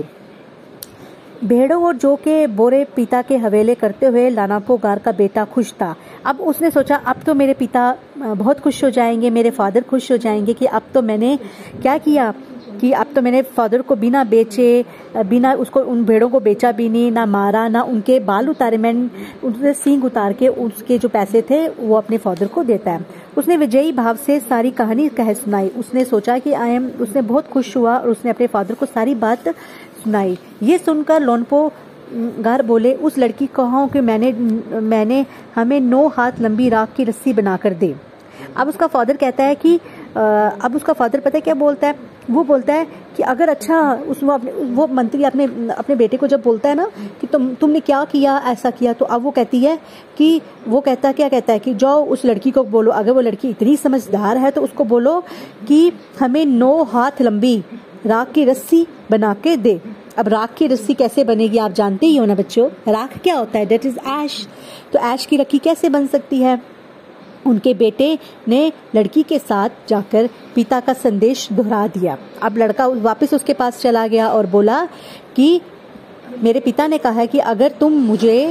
Speaker 2: भेड़ों और जौ के बोरे पिता के हवेले करते हुए लोनपो गार का बेटा खुश था। अब उसने सोचा अब तो मेरे पिता बहुत खुश हो जाएंगे, मेरे फादर खुश हो जाएंगे कि अब तो मैंने क्या किया कि अब तो मैंने फादर को बिना बेचे, बिना उसको उन भेड़ों को बेचा भी नहीं, ना मारा, ना उनके बाल उतारे, मैंने उनसे सींग उतार के उसके जो पैसे थे वो अपने फादर को देता है। उसने विजयी भाव से सारी कहानी कह सुनाई। उसने सोचा कि आई एम उसने बहुत खुश हुआ और उसने अपने फादर को सारी बात सुनाई। ये सुनकर लोनपो गार बोले, उस लड़की को कहो कि मैंने मैंने हमें नौ हाथ लंबी राख की रस्सी बनाकर दे। अब उसका फादर कहता है कि आ, अब उसका फादर पता है क्या बोलता है, वो बोलता है कि अगर अच्छा उस वो अपने वो मंत्री अपने अपने बेटे को जब बोलता है ना कि तुम तुमने क्या किया, ऐसा किया, तो अब वो कहती है कि वो कहता क्या कहता है कि जाओ उस लड़की को बोलो, अगर वो लड़की इतनी समझदार है तो उसको बोलो कि हमें नौ हाथ लंबी राख की रस्सी बना के दे। अब राख की रस्सी कैसे बनेगी आप जानते ही हो ना बच्चों, राख क्या होता है, दैट इज ऐश। तो ऐश की रस्सी कैसे बन सकती है? उनके बेटे ने लड़की के साथ जाकर पिता का संदेश दोहरा दिया। अब लड़का वापस उसके पास चला गया और बोला कि मेरे पिता ने कहा है कि अगर तुम मुझे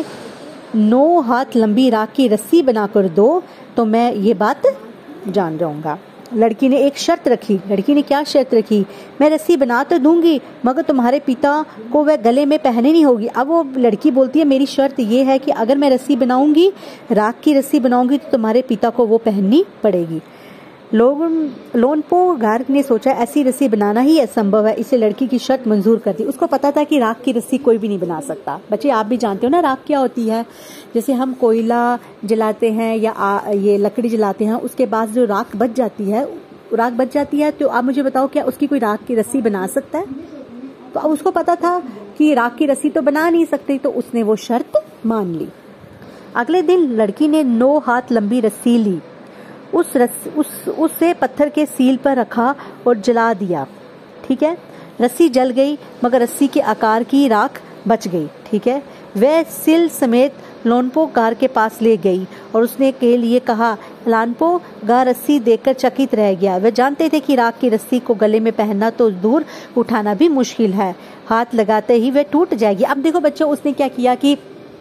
Speaker 2: नौ हाथ लंबी राख की रस्सी बनाकर दो तो मैं ये बात जान जाऊंगा। लड़की ने एक शर्त रखी। लड़की ने क्या शर्त रखी? मैं रस्सी बना तो दूंगी मगर तुम्हारे पिता को वह गले में पहननी नहीं होगी। अब वो लड़की बोलती है मेरी शर्त ये है कि अगर मैं रस्सी बनाऊंगी, राख की रस्सी बनाऊंगी, तो तुम्हारे पिता को वो पहननी पड़ेगी। लोग लोनपो गार्ग ने सोचा ऐसी रस्सी बनाना ही असंभव है, इसलिए लड़की की शर्त मंजूर कर दी। उसको पता था कि राख की रस्सी कोई भी नहीं बना सकता। बच्चे आप भी जानते हो ना राख क्या होती है। जैसे हम कोयला जलाते हैं या आ, ये लकड़ी जलाते हैं, उसके बाद जो राख बच जाती है राख बच जाती है तो आप मुझे बताओ क्या उसकी कोई राख की रस्सी बना सकता है? तो अब उसको पता था कि राख की रस्सी तो बना नहीं सकती, तो उसने वो शर्त मान ली। अगले दिन लड़की ने नौ हाथ लंबी रस्सी ली, उस रस्सी उस उसे पत्थर के सील पर रखा और जला दिया। ठीक है, रस्सी जल गई मगर रस्सी के आकार की राख बच गई। ठीक है, वह सिल समेत लोनपो गार के पास ले गई और उसने के लिए कहा। लोनपो गार रस्सी देखकर चकित रह गया। वह जानते थे कि राख की रस्सी को गले में पहनना तो दूर उठाना भी मुश्किल है, हाथ लगाते ही वह टूट जाएगी। अब देखो बच्चों, उसने क्या किया कि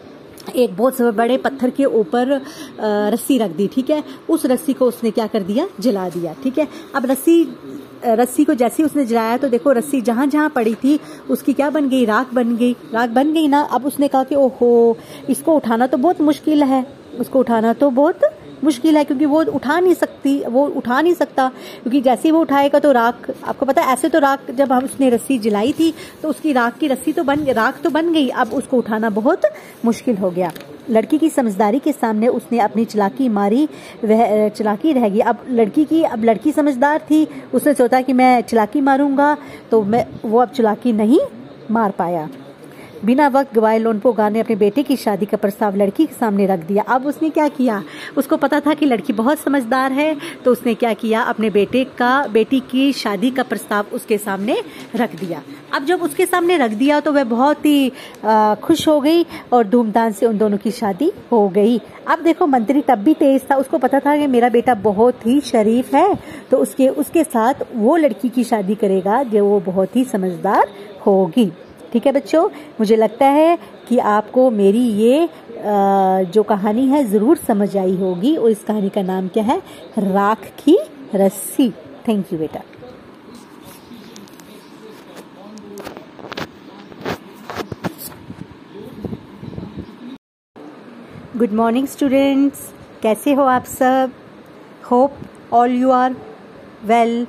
Speaker 2: एक बहुत बड़े पत्थर के ऊपर रस्सी रख दी। ठीक है, उस रस्सी को उसने क्या कर दिया? जला दिया। ठीक है, अब रस्सी रस्सी को जैसे ही उसने जलाया तो देखो रस्सी जहां जहां पड़ी थी उसकी क्या बन गई? राख बन गई। राख बन गई ना। अब उसने कहा कि ओहो, इसको उठाना तो बहुत मुश्किल है, उसको उठाना तो बहुत मुश्किल है क्योंकि वो उठा नहीं सकती वो उठा नहीं सकता क्योंकि जैसे ही वो उठाएगा तो राख, आपको पता है ऐसे तो राख जब हम उसने रस्सी जलाई थी तो उसकी राख की रस्सी तो बन राख तो बन गई, अब उसको उठाना बहुत मुश्किल हो गया। लड़की की समझदारी के सामने उसने अपनी चालाकी मारी, वह चालाकी रह गई। अब लड़की की अब लड़की समझदार थी, उसने सोचा कि मैं चालाकी मारूंगा तो मैं वो अब चालाकी नहीं मार पाया। बिना वक्त गवाए लोनपो गार ने अपने बेटे की शादी का प्रस्ताव लड़की के सामने रख दिया। अब उसने क्या किया? उसको पता था कि लड़की बहुत समझदार है, तो उसने क्या किया? अपने बेटे का बेटी की शादी का प्रस्ताव उसके सामने रख दिया। अब जब उसके सामने रख दिया तो वह बहुत ही आ, खुश हो गई और धूमधाम से उन दोनों की शादी हो गई। अब देखो मंत्री तब भी तेज था, उसको पता था कि मेरा बेटा बहुत ही शरीफ है, तो उसके उसके साथ वो लड़की की शादी करेगा जो वो बहुत ही समझदार होगी। ठीक है बच्चों, मुझे लगता है कि आपको मेरी ये जो कहानी है ज़रूर समझ आई होगी और इस कहानी का नाम क्या है? राख की रस्सी। थैंक यू बेटा। गुड मॉर्निंग स्टूडेंट्स, कैसे हो आप सब? Hope all you are well.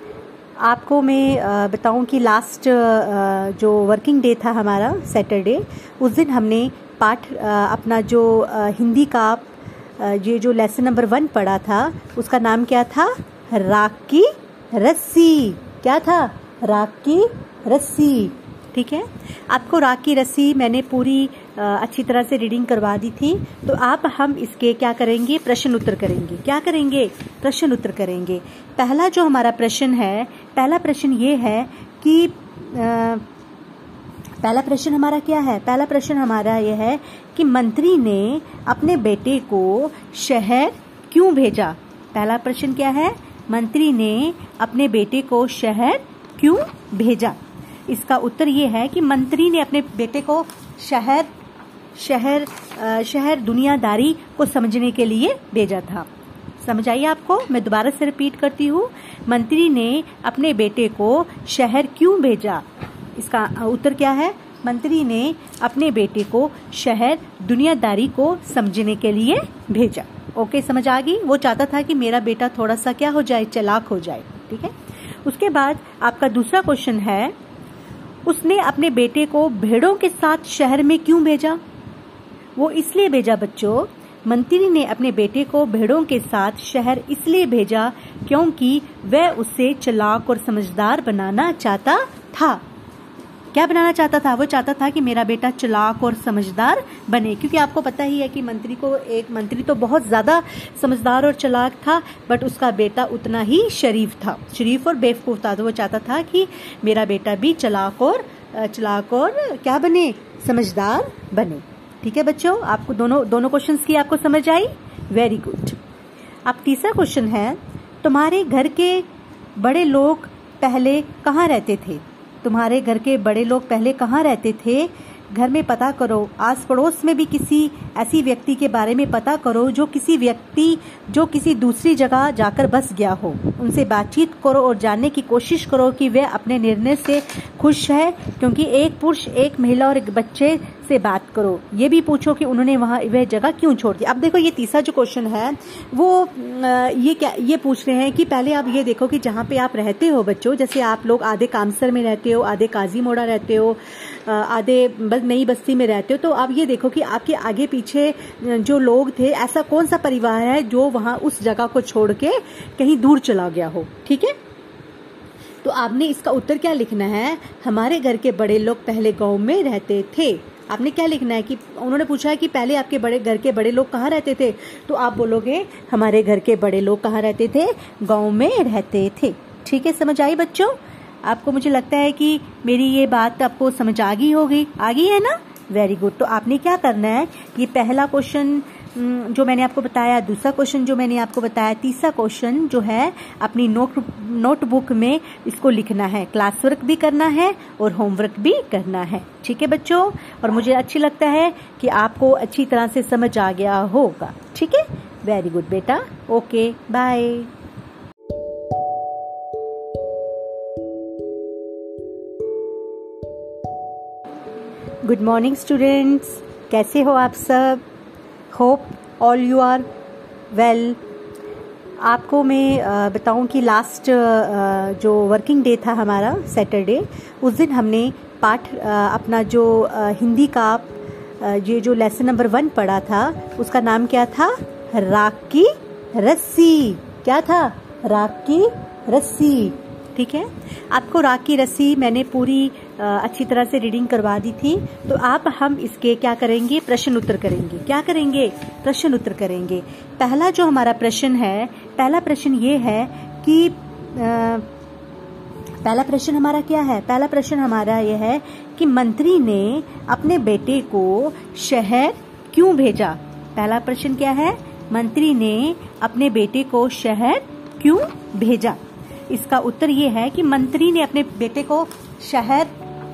Speaker 2: आपको मैं बताऊं कि लास्ट जो वर्किंग डे था हमारा सैटरडे, उस दिन हमने पाठ अपना जो हिंदी का ये जो लेसन नंबर वन पढ़ा था उसका नाम क्या था? राख की रस्सी। क्या था? राख की रस्सी। ठीक है, आपको राख की रस्सी मैंने पूरी अच्छी तरह से रीडिंग करवा दी थी। तो आप हम इसके क्या करेंगे? प्रश्न उत्तर करेंगे। क्या करेंगे? प्रश्न उत्तर करेंगे। पहला जो हमारा प्रश्न है, पहला प्रश्न ये है कि आ, पहला प्रश्न हमारा क्या है? पहला प्रश्न हमारा यह है कि मंत्री ने अपने बेटे को शहर क्यों भेजा? पहला प्रश्न क्या है? मंत्री ने अपने बेटे को शहर क्यों भेजा? इसका उत्तर ये है कि मंत्री ने अपने बेटे को शहर शहर शहर दुनियादारी को समझने के लिए भेजा था। समझ आइए आपको? मैं दोबारा से रिपीट करती हूँ, मंत्री ने अपने बेटे को शहर क्यों भेजा? इसका उत्तर क्या है? मंत्री ने अपने बेटे को शहर दुनियादारी को समझने के लिए भेजा। ओके, समझ आ गई? वो चाहता था कि मेरा बेटा थोड़ा सा क्या हो जाए? चालाक हो जाए। ठीक है, उसके बाद आपका दूसरा क्वेश्चन है, उसने अपने बेटे को भेड़ों के साथ शहर में क्यों भेजा? वो इसलिए भेजा बच्चों, मंत्री ने अपने बेटे को भेड़ों के साथ शहर इसलिए भेजा क्योंकि वह उसे चालाक और समझदार बनाना चाहता था। क्या बनाना चाहता था? वो चाहता था कि मेरा बेटा चालाक और समझदार बने, क्योंकि आपको पता ही है कि मंत्री को एक मंत्री तो बहुत ज्यादा समझदार और चालाक था, बट उसका बेटा उतना ही शरीफ था, शरीफ और बेवकूफ था। तो वो चाहता था कि मेरा बेटा भी चालाक और चालाक और क्या बने? समझदार बने। ठीक है बच्चों, आपको दोनों दोनों क्वेश्चंस की आपको समझ आई? Very good. अब तीसरा क्वेश्चन है, तुम्हारे घर के बड़े लोग पहले कहाँ रहते थे? तुम्हारे घर के बड़े लोग पहले कहाँ रहते थे? घर में पता करो। आस पड़ोस में भी किसी ऐसी व्यक्ति के बारे में पता करो जो किसी व्यक्ति जो किसी दूसरी जगह जाकर बस गया हो। उनसे बातचीत करो और जानने की कोशिश करो कि वे अपने निर्णय से खुश है, क्योंकि एक पुरुष, एक महिला और एक बच्चे से बात करो। ये भी पूछो कि उन्होंने वहाँ वह जगह क्यों छोड़ दी। अब देखो ये तीसरा जो क्वेश्चन है वो ये क्या ये पूछ रहे हैं कि पहले आप ये देखो कि जहाँ पे आप रहते हो बच्चों, जैसे आप लोग आधे कामसर में रहते हो, आधे काजी मोड़ा रहते हो, आधे नई बस्ती में रहते हो, तो आप ये देखो कि आपके आगे पीछे जो लोग थे, ऐसा कौन सा परिवार है जो वहाँ उस जगह को छोड़ के कहीं दूर चला गया हो। ठीक है, तो आपने इसका उत्तर क्या लिखना है? हमारे घर के बड़े लोग पहले गांव में रहते थे। आपने क्या लिखना है कि उन्होंने पूछा है कि पहले आपके बड़े घर के बड़े लोग कहाँ रहते थे, तो आप बोलोगे हमारे घर के बड़े लोग कहाँ रहते थे? गांव में रहते थे। ठीक है, समझ आई बच्चों? आपको, मुझे लगता है कि मेरी ये बात आपको समझ आ गई होगी। आ गई है ना? Very good. तो आपने क्या करना है, ये पहला क्वेश्चन जो मैंने आपको बताया, दूसरा क्वेश्चन जो मैंने आपको बताया, तीसरा क्वेश्चन जो है अपनी नोट नोटबुक में इसको लिखना है। क्लास वर्क भी करना है और होमवर्क भी करना है। ठीक है बच्चों? और मुझे अच्छी लगता है कि आपको अच्छी तरह से समझ आ गया होगा। ठीक है, वेरी गुड बेटा। Okay, bye. Good morning students, कैसे हो आप सब? Hope all you are well. आपको मैं बताऊं कि लास्ट जो वर्किंग डे था हमारा, सैटरडे, उस दिन हमने पाठ अपना जो हिंदी का ये जो लेसन नंबर वन पढ़ा था, उसका नाम क्या था? राख की रस्सी। क्या था? राख की रस्सी। ठीक है, आपको राख की रस्सी मैंने पूरी अच्छी तरह से रीडिंग करवा दी थी। तो अब हम इसके क्या करेंगे? प्रश्न उत्तर करेंगे। क्या करेंगे? प्रश्न उत्तर करेंगे। पहला जो हमारा प्रश्न है, पहला प्रश्न ये है कि आ, पहला प्रश्न हमारा क्या है? पहला प्रश्न हमारा ये है कि मंत्री ने अपने बेटे को शहर क्यों भेजा? पहला प्रश्न क्या है? मंत्री ने अपने बेटे को शहर क्यों भेजा? इसका उत्तर ये है कि मंत्री ने अपने बेटे को शहर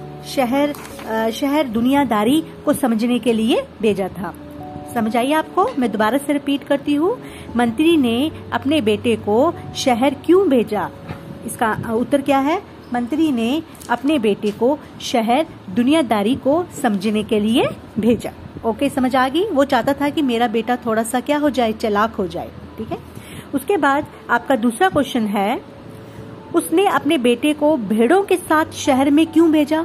Speaker 2: शहर शहर दुनियादारी को समझने के लिए भेजा था। समझ आइए आपको? मैं दोबारा से रिपीट करती हूँ। मंत्री ने अपने बेटे को शहर क्यों भेजा? इसका उत्तर क्या है? मंत्री ने अपने बेटे को शहर दुनियादारी को समझने के लिए भेजा। ओके, समझ आ गई? वो चाहता था कि मेरा बेटा थोड़ा सा क्या हो जाए? चालाक हो जाए। ठीक है, उसके बाद आपका दूसरा क्वेश्चन है, उसने अपने बेटे को भेड़ों के साथ शहर में क्यों भेजा?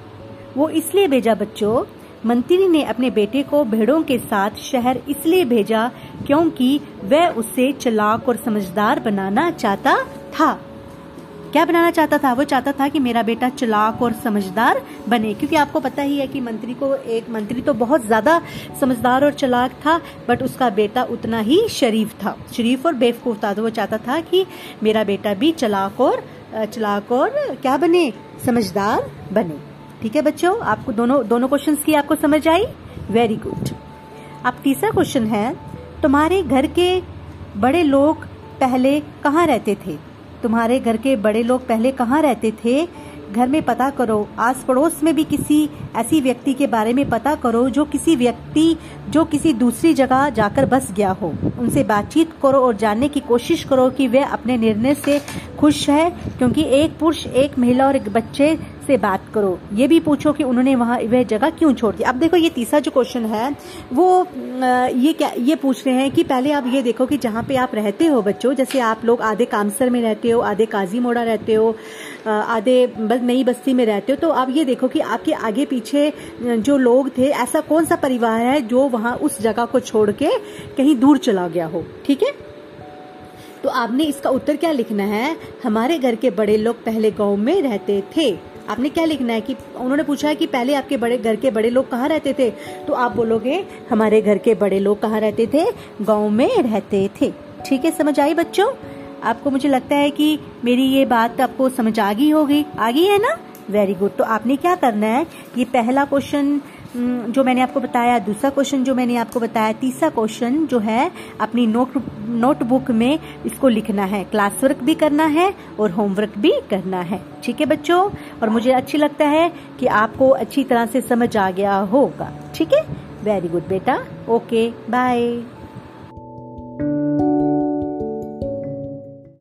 Speaker 2: वो इसलिए भेजा बच्चों, मंत्री ने अपने बेटे को भेड़ों के साथ शहर इसलिए भेजा क्योंकि वह उसे चालाक और समझदार बनाना चाहता था। क्या बनाना चाहता था? वो चाहता था कि मेरा बेटा चालाक और समझदार बने, क्योंकि आपको पता ही है कि मंत्री को एक मंत्री तो बहुत ज्यादा समझदार और चालाक था, बट उसका बेटा उतना ही शरीफ था, शरीफ और बेवकूफ था। तो वो चाहता था कि मेरा बेटा भी चालाक और चालाक और क्या बने? समझदार बने। ठीक है बच्चों, आपको दोनों दोनों क्वेश्चंस की आपको समझ आई? Very good. अब तीसरा क्वेश्चन है, तुम्हारे घर के बड़े लोग पहले कहाँ रहते थे? तुम्हारे घर के बड़े लोग पहले कहाँ रहते थे? घर में पता करो। आस पड़ोस में भी किसी ऐसी व्यक्ति के बारे में पता करो जो किसी व्यक्ति जो किसी दूसरी जगह जाकर बस गया हो। उनसे बातचीत करो और जानने की कोशिश करो कि वे अपने निर्णय से खुश है, क्योंकि एक पुरुष, एक महिला और एक बच्चे से बात करो। ये भी पूछो कि उन्होंने वहाँ वह जगह क्यों छोड़ दी। अब देखो ये तीसरा जो क्वेश्चन है वो ये क्या ये पूछ रहे हैं कि पहले आप ये देखो कि जहाँ पे आप रहते हो बच्चों, जैसे आप लोग आधे कामसर में रहते हो, आधे काजी मोड़ा रहते हो, आधे नई बस्ती में रहते हो, तो आप ये देखो कि आपके आगे पीछे जो लोग थे, ऐसा कौन सा परिवार है जो वहाँ उस जगह को छोड़ के कहीं दूर चला गया हो। ठीक है, तो आपने इसका उत्तर क्या लिखना है? हमारे घर के बड़े लोग पहले गांव में रहते थे। आपने क्या लिखना है कि उन्होंने पूछा है कि पहले आपके बड़े घर के बड़े लोग कहाँ रहते थे, तो आप बोलोगे हमारे घर के बड़े लोग कहाँ रहते थे? गांव में रहते थे। ठीक है, समझ आई बच्चों? आपको, मुझे लगता है कि मेरी ये बात आपको समझ आ गई होगी। आ गई है ना? Very good. तो आपने क्या करना है, ये पहला क्वेश्चन जो मैंने आपको बताया, दूसरा क्वेश्चन जो मैंने आपको बताया, तीसरा क्वेश्चन जो है अपनी नोट नोटबुक में इसको लिखना है, क्लास वर्क भी करना है और होमवर्क भी करना है। ठीक है बच्चों, और मुझे अच्छी लगता है कि आपको अच्छी तरह से समझ आ गया होगा। ठीक है, वेरी गुड बेटा, ओके बाय।